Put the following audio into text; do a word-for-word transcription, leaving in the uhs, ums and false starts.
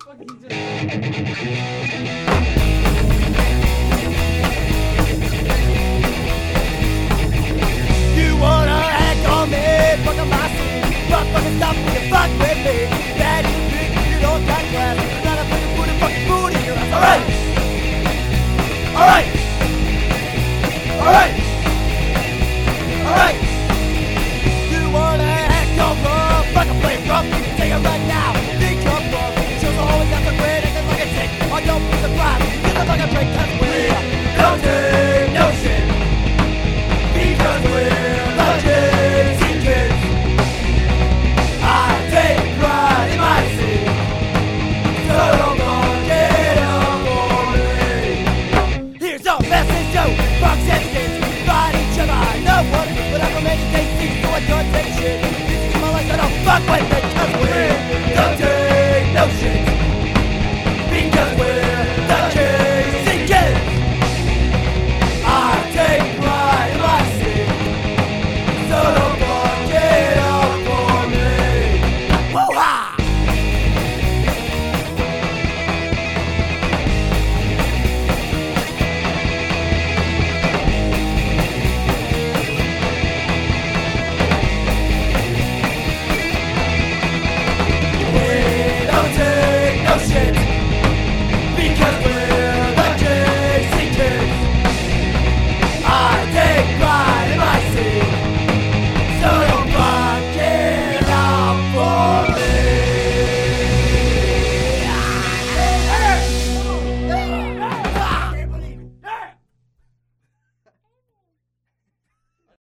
You wanna act on me, fuck up my scene. Fuck, fucking stop when you fuck with me. That is big, you don't got class. I'm not a fucking booty, fucking booty in your ass. Alright! Alright! Alright! Alright! You wanna act on rough, fucking play rough. Take it right now, think you're rough. Shows always got the great, acting like a dick. I don't be surprised, you look like a break, that's weird. Don't do